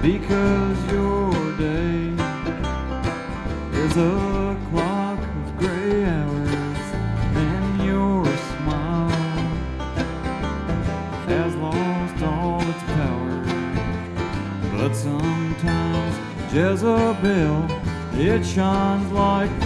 because your day is a clock of gray hours, and your smile has lost all its power. But sometimes Jezebel, it shines like